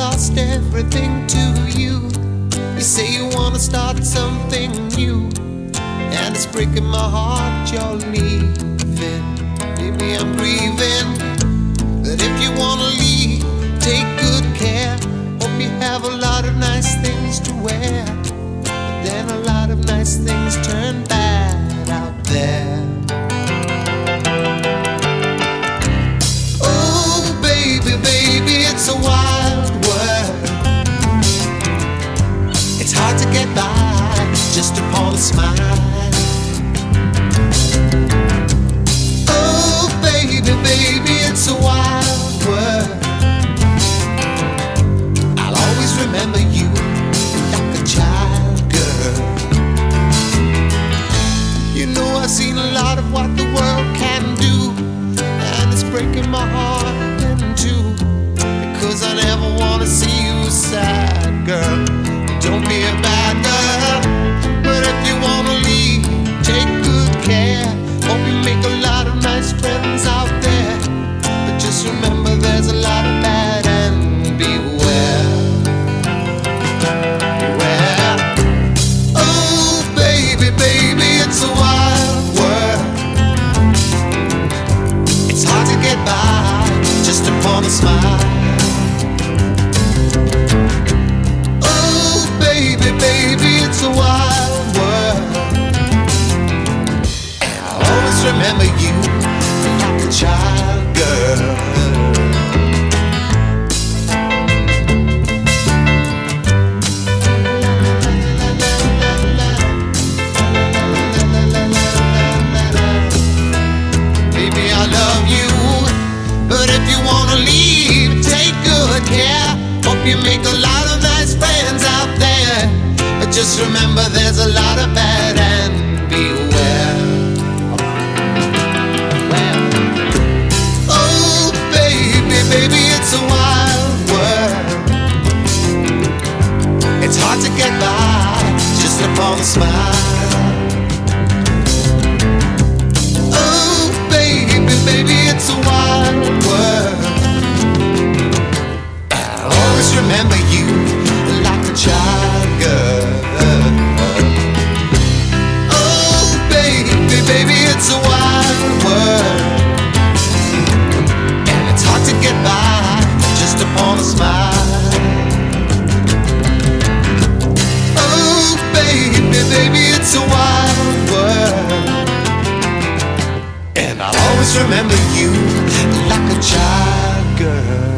lost everything to you. You say you wanna start something new, and it's breaking my heart you're leaving. Maybe I'm grieving, but if you wanna leave, take good care. Hope you have a lot of nice things to wear, but then a lot of nice things turn bad out there. Oh baby, baby, it's a wild world. It's hard to get by just upon a smile. Oh baby, baby, it's a wild world. I'll always remember you like a child, girl. You know I've seen a lot of what the world can do, and it's breaking my heart in two, because I never wanna see you sad, girl. Don't be a bad girl, but if you wanna leave, take good care. Hope you make a lot of nice friends out there, but just remember there's a lot of bad and beware. Beware. Oh baby, baby, it's a wild world. It's hard to get by just upon a smile. Baby, baby, it's a wild world, and I'll always remember you like a child, girl. Baby, I love you, but if you wanna leave, take good care. Hope you make a lot of nice friends out there, but just remember there's a lot of bad and beware. Well, oh baby, baby, it's a wild world. It's hard to get by just upon a smile. Oh baby, baby, it's a wild world. I'll always remember you like a child, girl. Oh baby, baby, it's a wild world, and it's hard to get by just upon a smile. Oh baby, baby, it's a wild world, and I'll always remember you like a child, girl.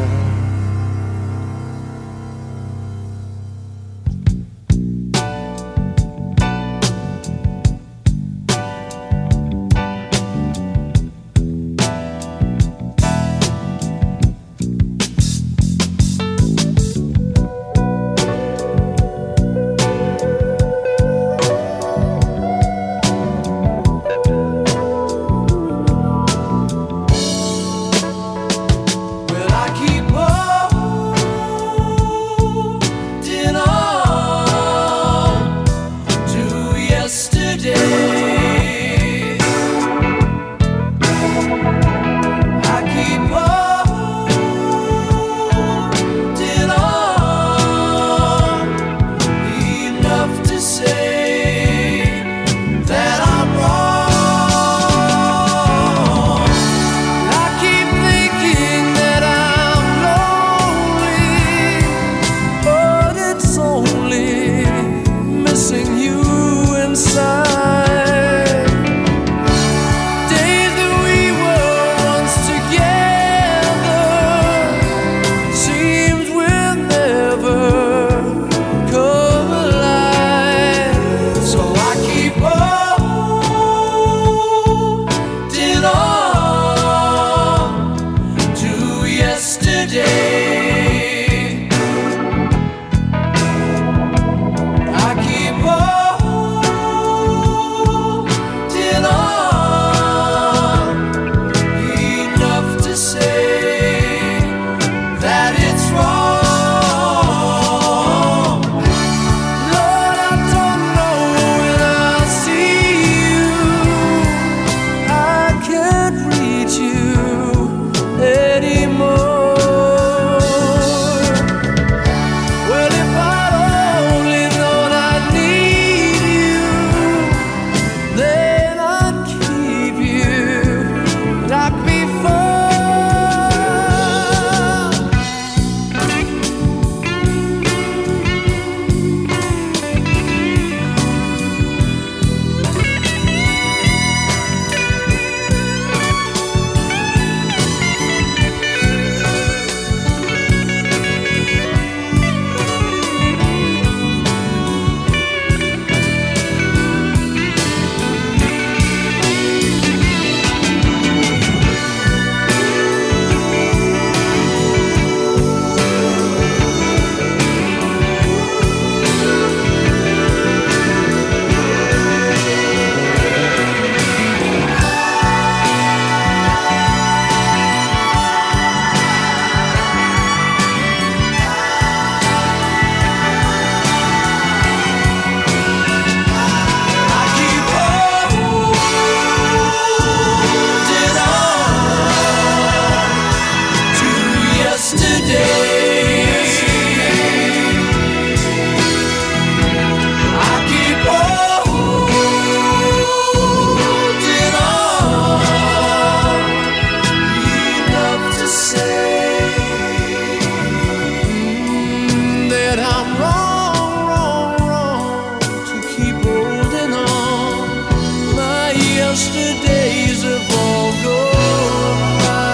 that I'm wrong, wrong, wrong to keep holding on. My yesterdays have all gone by.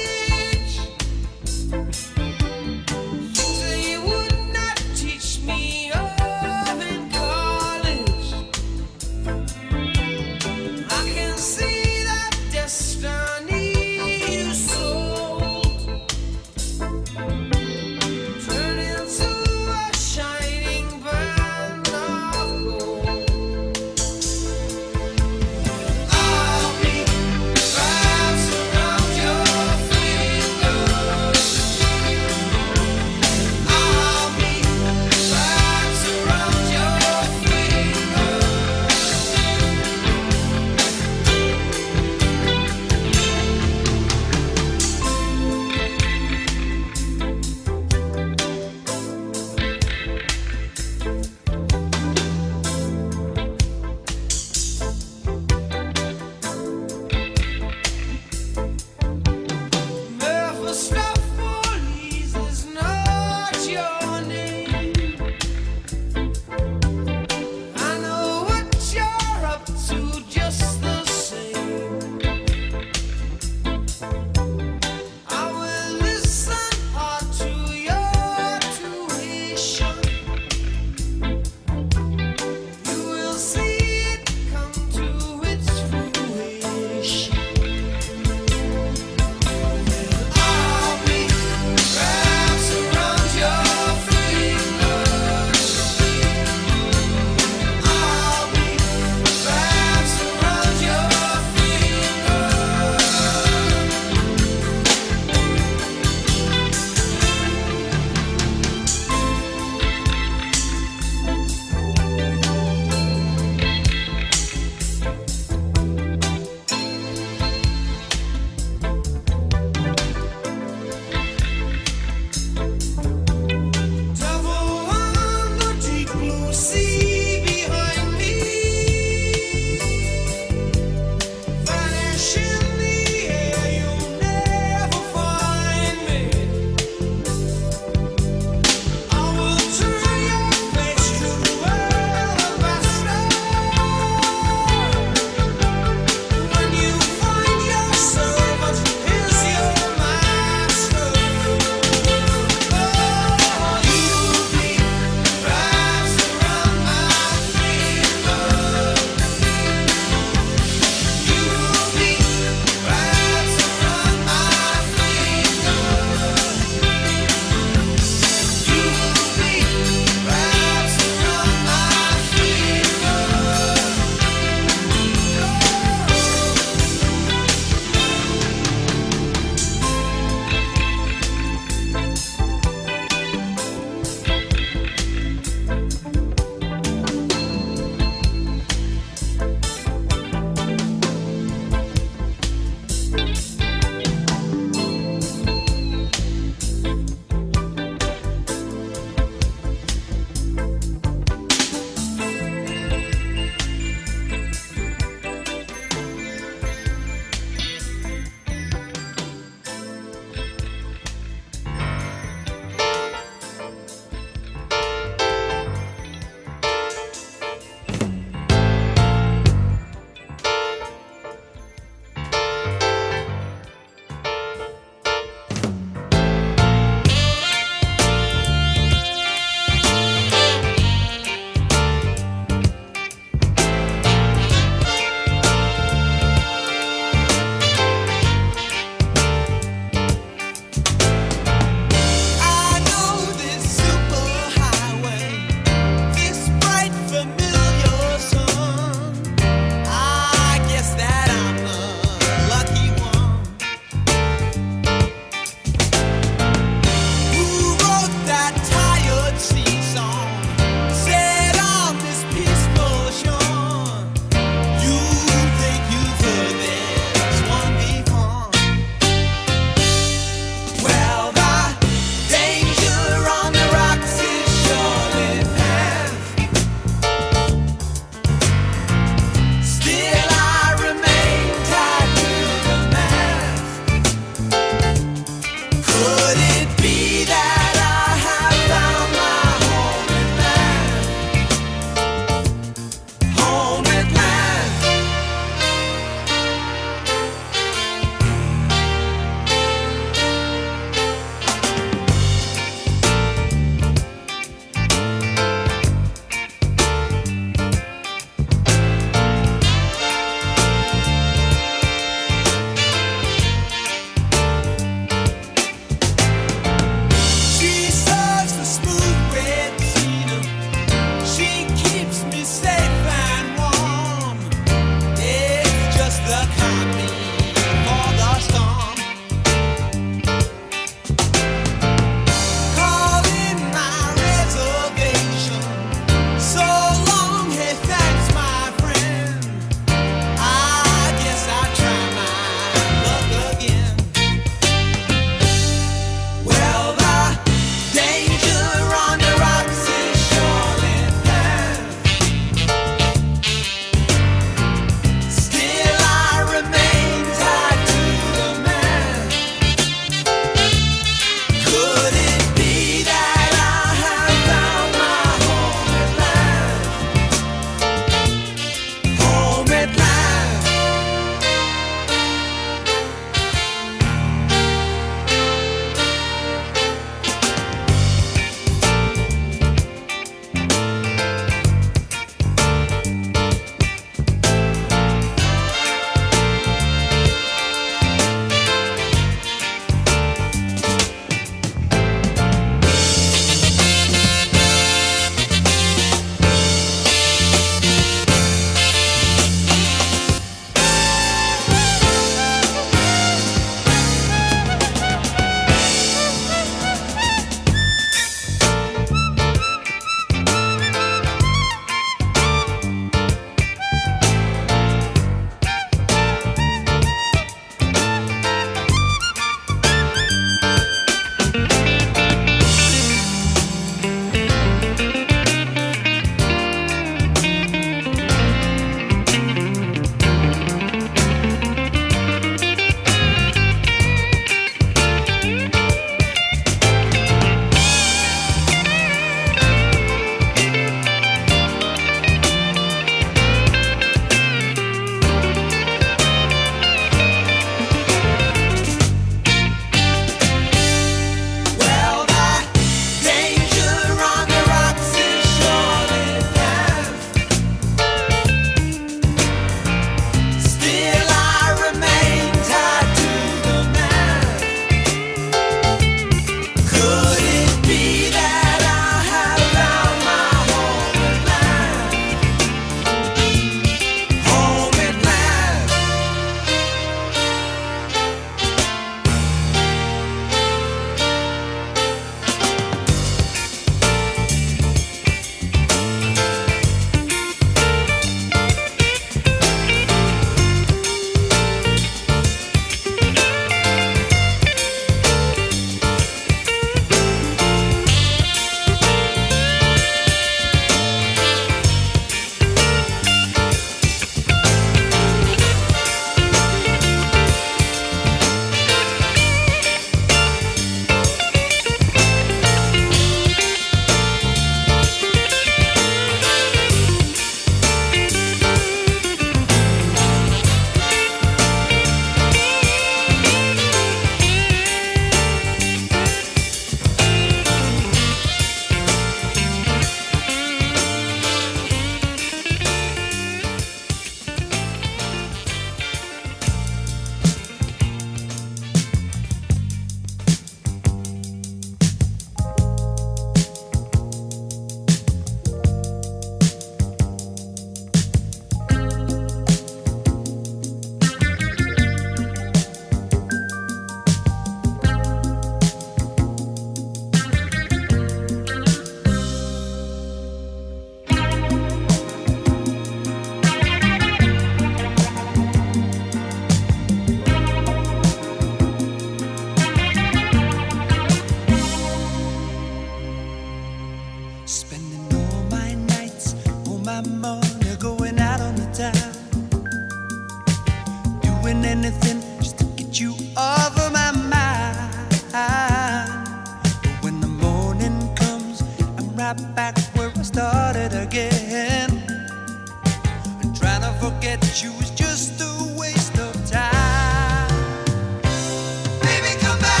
doing anything just to get you off of my mind. But when the morning comes, I'm right back where I started again. And trying to forget you is just a waste of time. Baby, come back.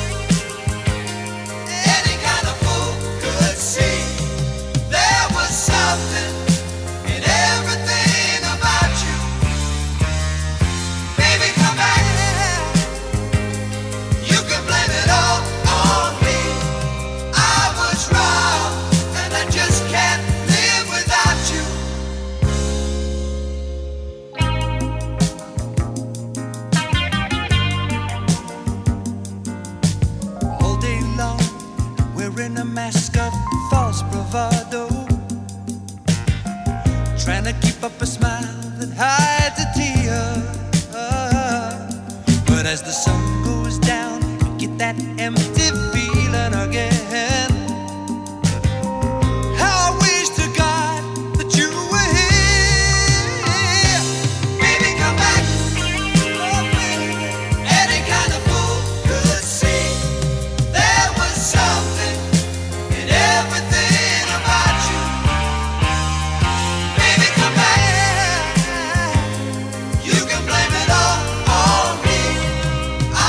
Any kind of fool could see there was something in everything about you. Baby, come back. You can blame it all on me. I was wrong, and I just can't live without you. All day long, wearing a mask of false bravado, trying to keep up a smile that hides a tear. But as the sun goes down, I get that empty feeling again. How I wish to God that you were here. Baby, come back. Oh, baby. Any kind of fool could see there was something in everything about you. Baby, come back. You can blame it all on me.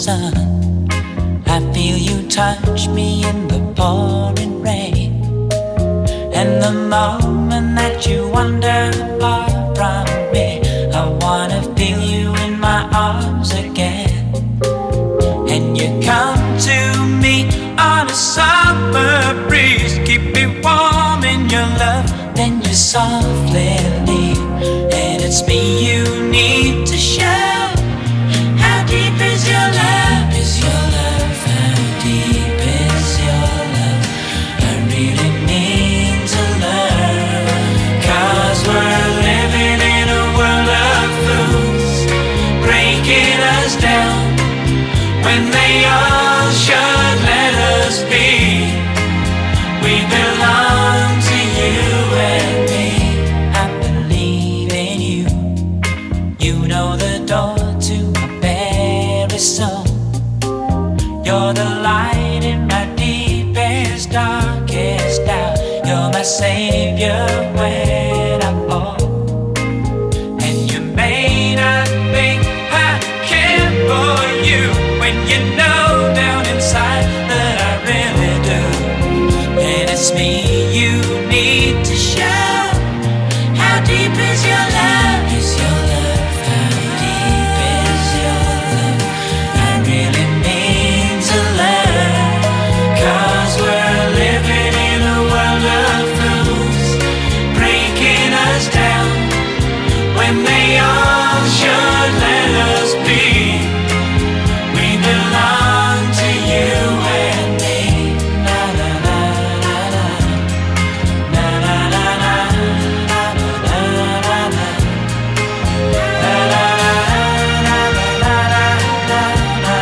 sun. I feel you touch me in the pouring rain. And the moment that you wander far from me, I wanna feel you in my arms again. And you come to me on a summer breeze, keep me warm in your love, then you softly leave. And it's me you need to show. How deep is your love? Is your love? How deep is your love? I really need to learn. 'Cause we're living in a world of fools, breaking us down when they all should let us be. We belong to you and me. I believe in you. You know the door to my very soul. You're the light in my deepest, darkest doubt. You're my savior when I fall. And you may not think I care for you when you know down inside that I really do. And it's me you need to show. How deep is your love? Is your love? How deep is your love? I really need to learn. 'Cause we're living in a world of fools, breaking us down when they all should let us be. We belong to you and me. Na na na na na. Na na na na. Na na na na na. Na na na na na na na.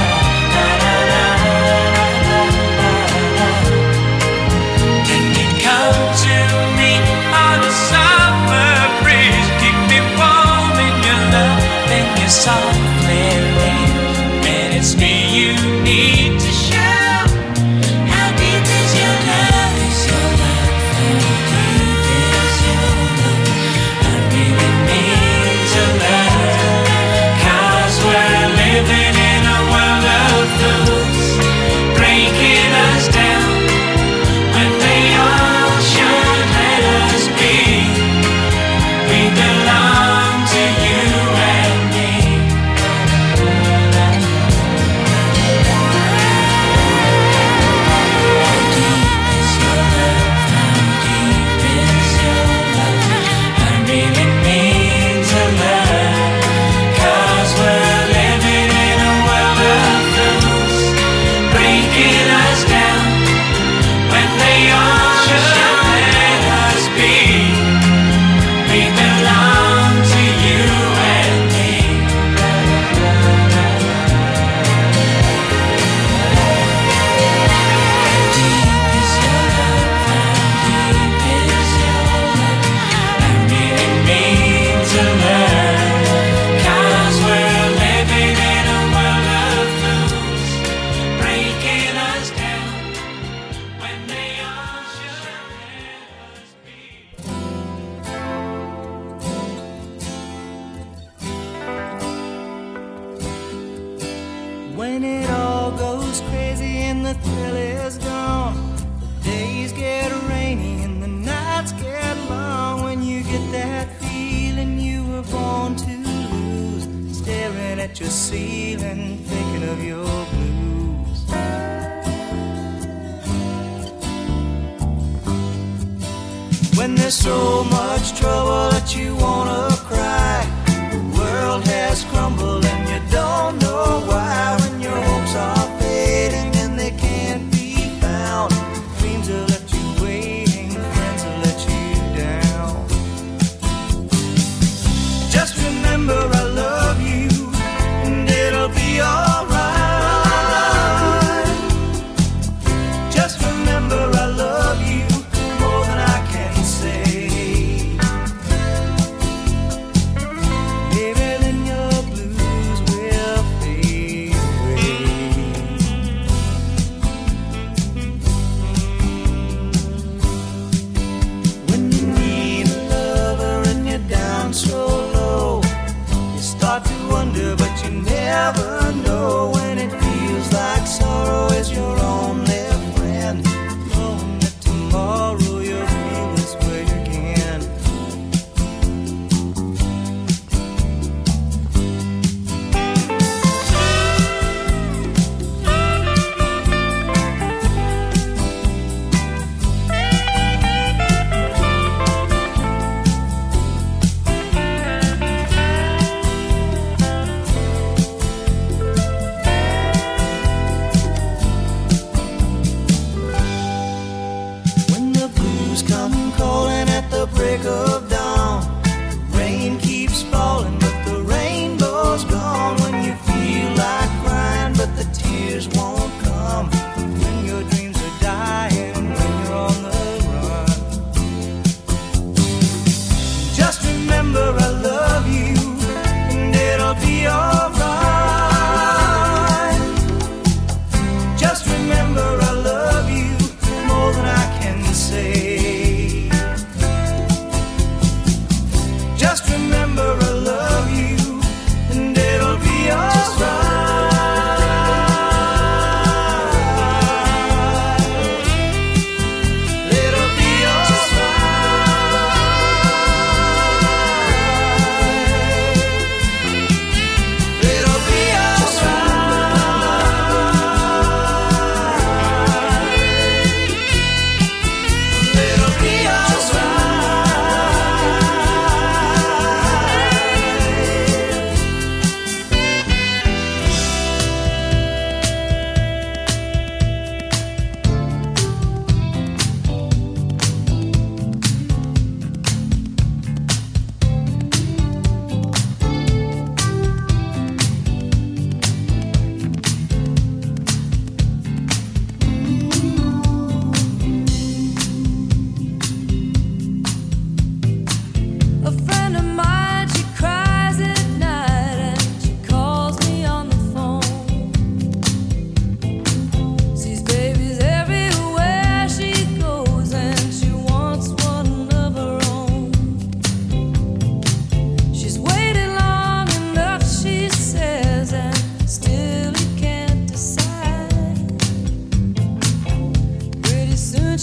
Then you come to me on a summer breeze, keep me warm in your love, then you softly leave. And it's me you need to show. How deep is your love? Is your love? How deep is your love? I really need to learn. 'Cause we're living in a world of fools, breaking us down when they all should let us be. We belong to you and me. How deep is your love? How deep is your love? I really need to learn. 'Cause we're living in a world of fools, breaking us down when they all should let us be. We belong to you and me. How deep is your love? How deep is your love? I really need to learn. 'Cause we're living in a world of fools, breaking us down when they all should let us be. When it all goes crazy and the thrill is gone, the days get rainy and the nights get long. When you get that feeling you were born to lose, staring at your ceiling, thinking of your blues. When there's so much trouble that you wanna cry, the world has crumbled and you don't know why. When your hopes are fading and they can't be found, dreams will let you waiting, friends will let you down. Just remember I love you and it'll be alright. Just remember I love you more than I can say. Maybe then your blues will fade.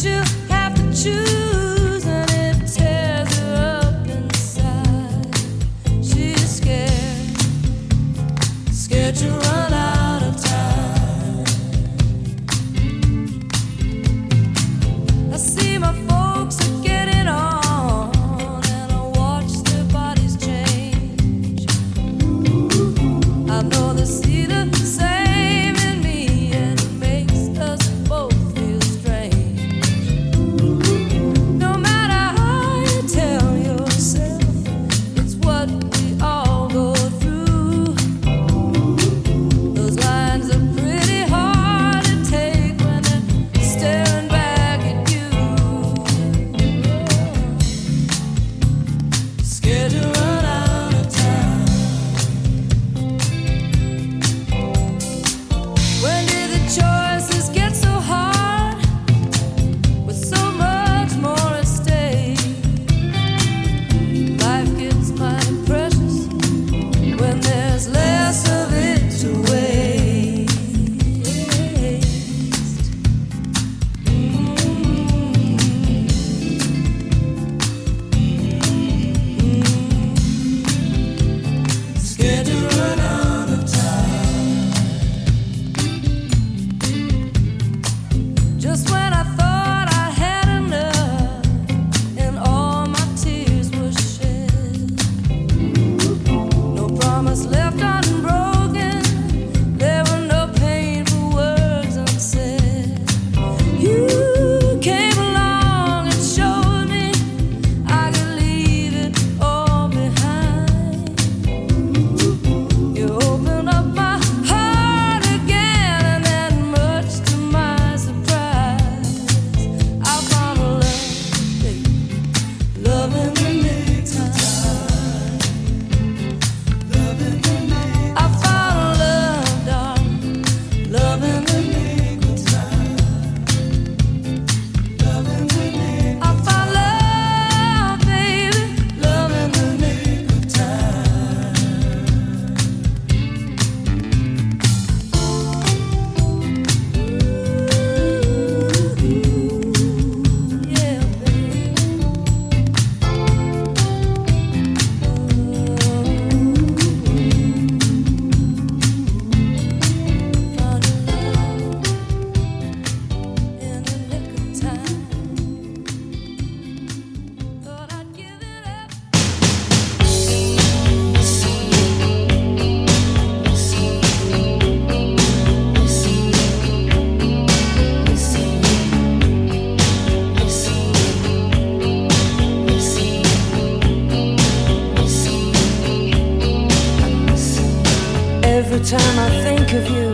time I think of you,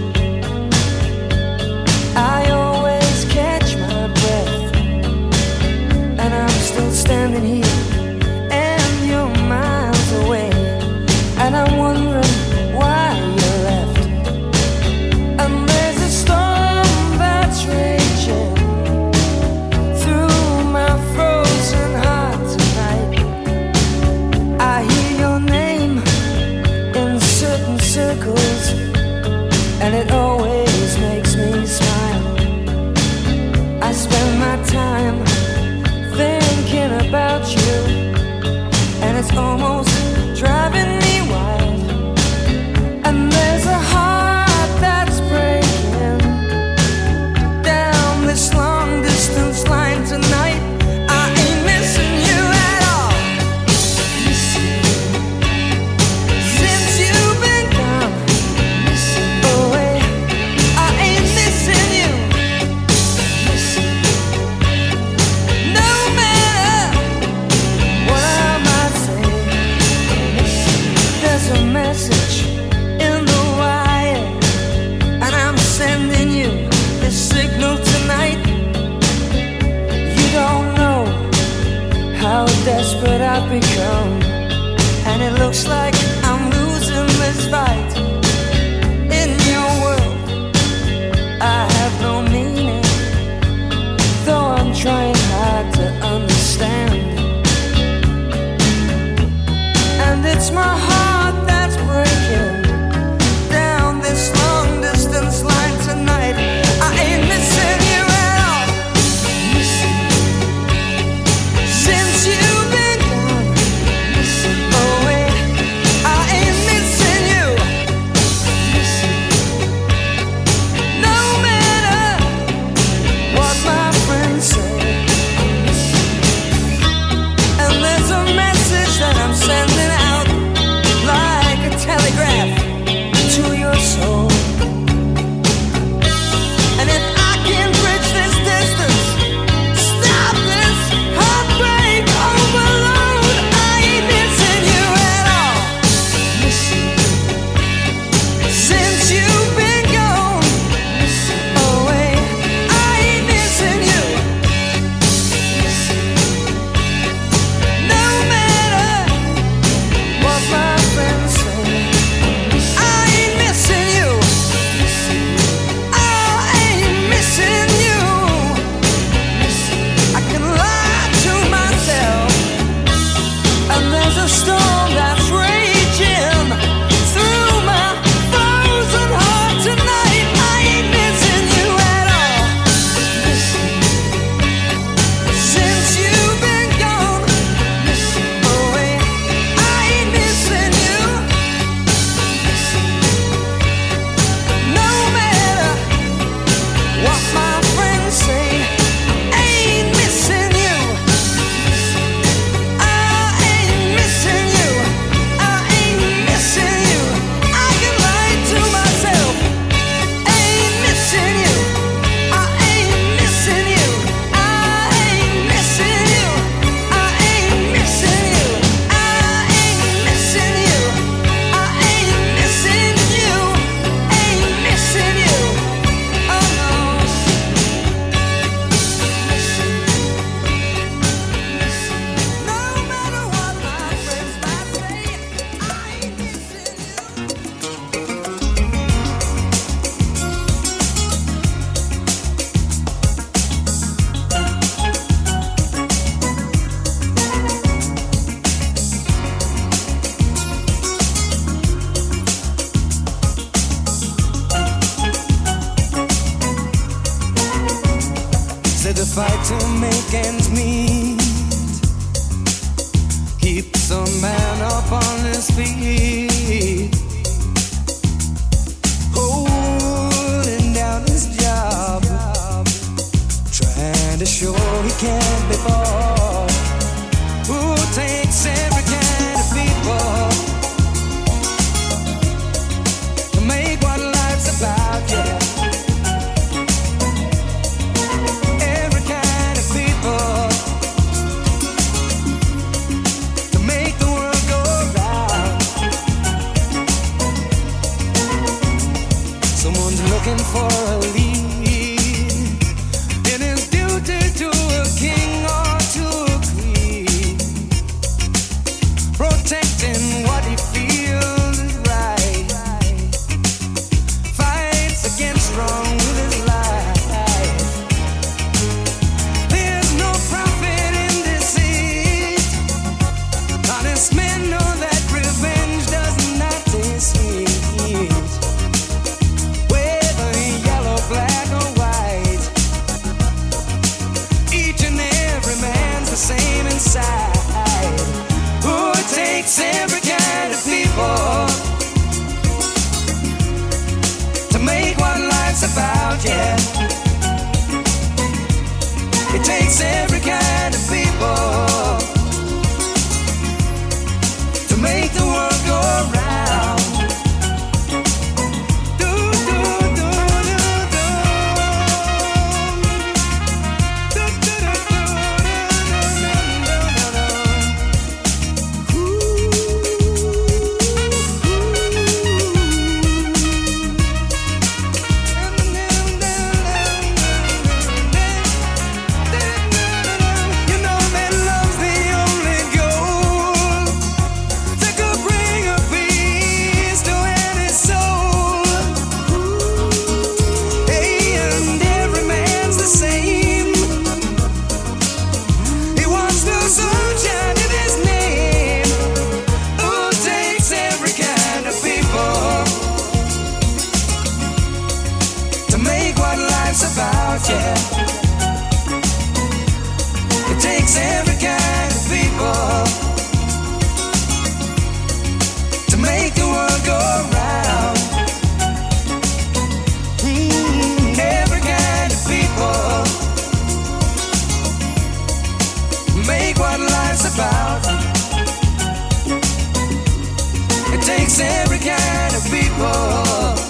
I always catch my breath, and I'm still standing here, and you're miles away, and I'm wondering why you left. And there's a storm that's raging through my frozen heart tonight. I hear your name in certain circles, and it always makes me smile. I spend my time thinking about you, and it's almost driving me wild. And there's a heart that's breaking down this long distance line tonight. I ain't missing you at all. Since you've been gone away, I ain't missing you. No matter what I might say, there's a message in the wire, and I'm sending you this signal tonight. You don't know how desperate I've become, and it looks like I'm losing this fight. In your world, I have no meaning, though I'm trying hard to understand. And it's my heart that's breaking down this long distance line tonight. I ain't missing you at all. said the fight to make ends meet keeps a man up on his feet, holding down his job, trying to show he can't be bought. Who takes every kind of people to make what life's about, yeah. Every kind of people to make the world go round. Someone's looking for a lead in his duty to a king or to a queen, protecting what he feels is right, fights against wrong with his life. There's no profit in deceit. Honest men know that revenge does not taste sweet. Whether yellow, black or white, each and every man's the same inside. Who takes every kind of people to make what life's about, yeah. It takes every kind of people to make the world go round. Do, do, do, do, do. Do, do, do, do, do, do, do, You know that love's the only goal that could bring a peace to any soul. Hey, and every man's the same. He wants the sunshine in his name. Who takes every kind of people to make what life's about, yeah. It takes every kind of people to make the world go round. Every kind of people make what life's about. It takes every kind of people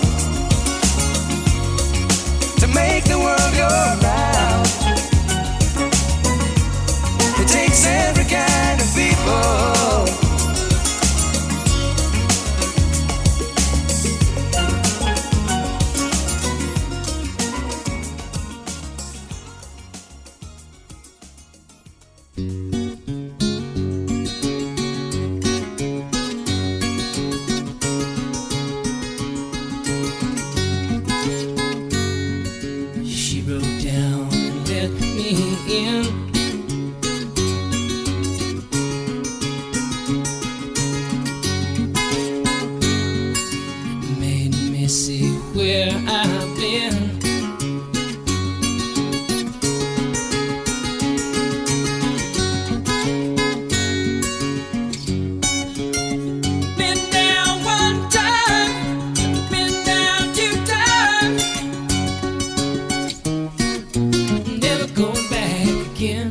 to make the world go round. It takes every kind of people. She broke down and let me in. Made me see where I've been. Been down one time, been down two times, never going back again.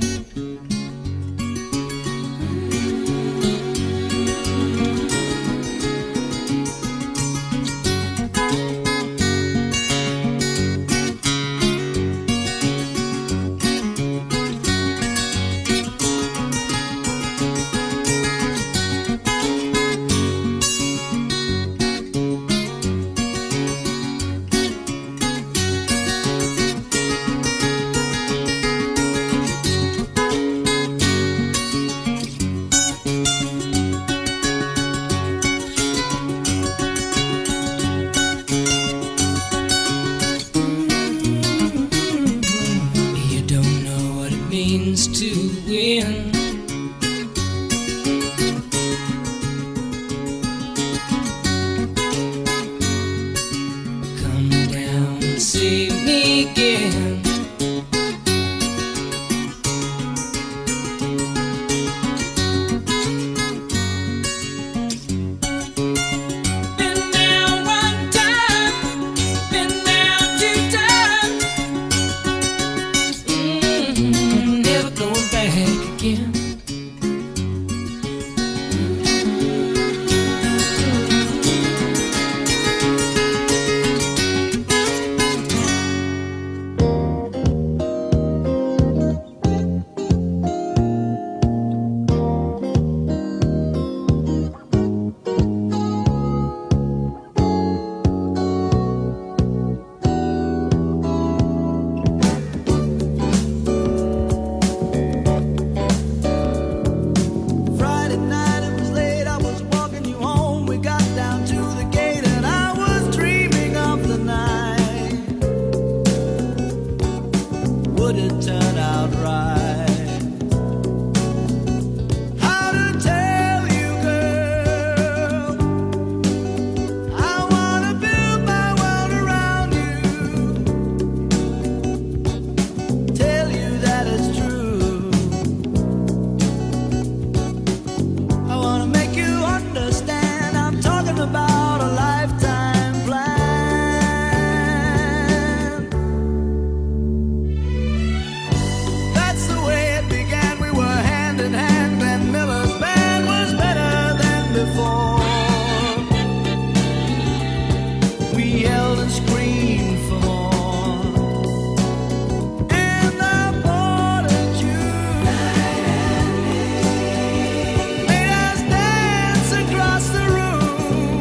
You don't know what it means to win. Come down and see me again. out right. How to tell you, girl, I wanna build my world around you. Tell you that it's true. I wanna make you understand. I'm talking about a lifetime plan. That's the way it began. We were hand in hand. Glenn Miller's band was better than before. We yelled and screamed for more. And I boarded you. Made us dance across the room.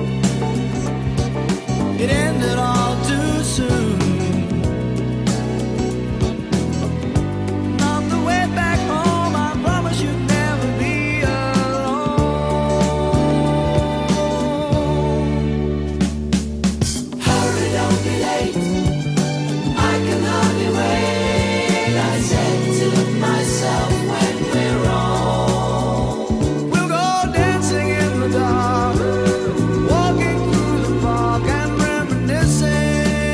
It ended all too soon. And on the way back home, I promise you'd never be alone. Hurry, don't be late. I can hardly wait. I said to myself when we're home. We'll go dancing in the dark, walking through the park and reminiscing.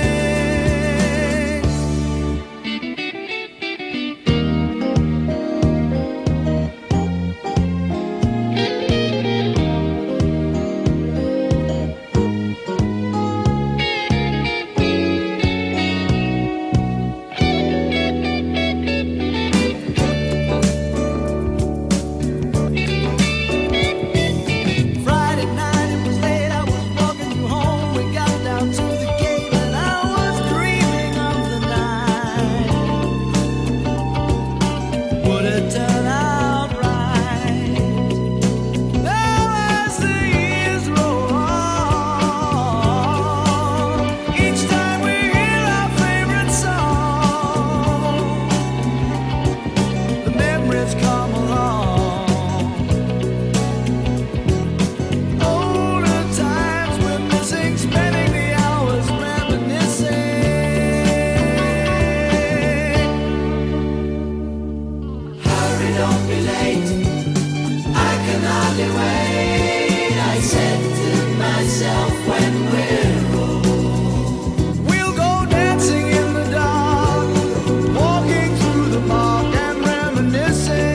Friday night, it was late. I was walking you home. We got down to the gate, and I was dreaming of the night. Would it turn out right? Now as the years roll on, each time we hear our favorite song, the memories come along. Older times we're missing, spending the hours reminiscing. Hurry, don't be late. I can hardly wait. I said to myself when we're home. We'll go dancing in the dark, walking through the park and reminiscing.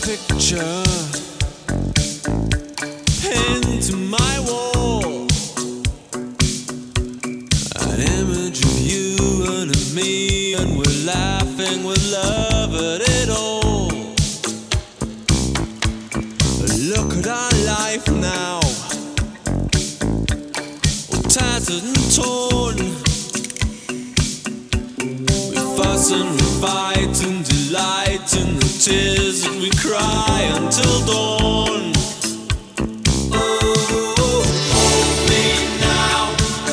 picture pinned to my wall, an image of you and of me, and we're laughing with love at it all. Look at our life now, all tattered and torn. We fuss and we fight and delight in the tears that we cry until dawn. Oh, hold me now.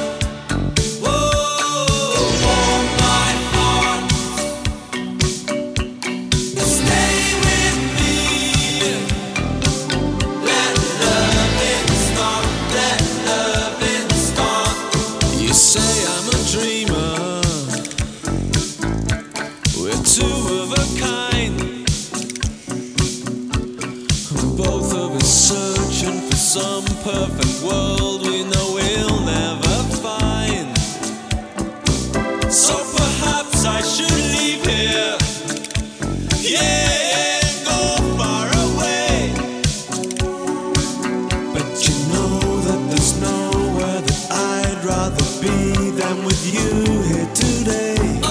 Oh, warm my heart. Stay with me. Let loving start. Let loving start. You say I'm a dreamer. We're two of a kind. Both of us searching for some perfect world we know we'll never find. So perhaps I should leave here, yeah, and go far away. But you know that there's nowhere that I'd rather be than with you here today.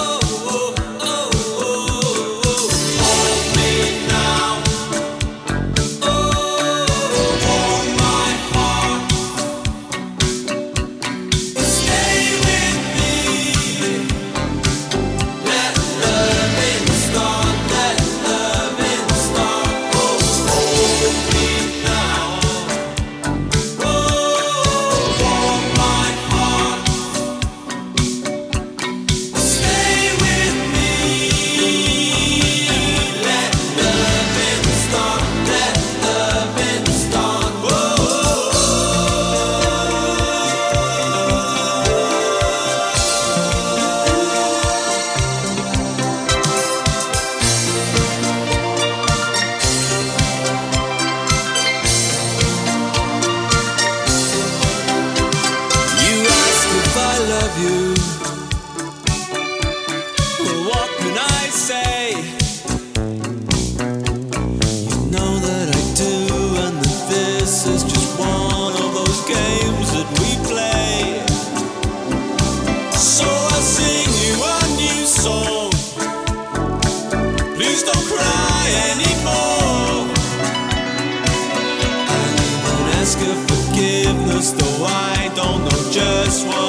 What can I say? You know that I do, and that this is just one of those games that we play. So I sing you a new song. Please don't cry anymore. I even ask for forgiveness, though I don't know just what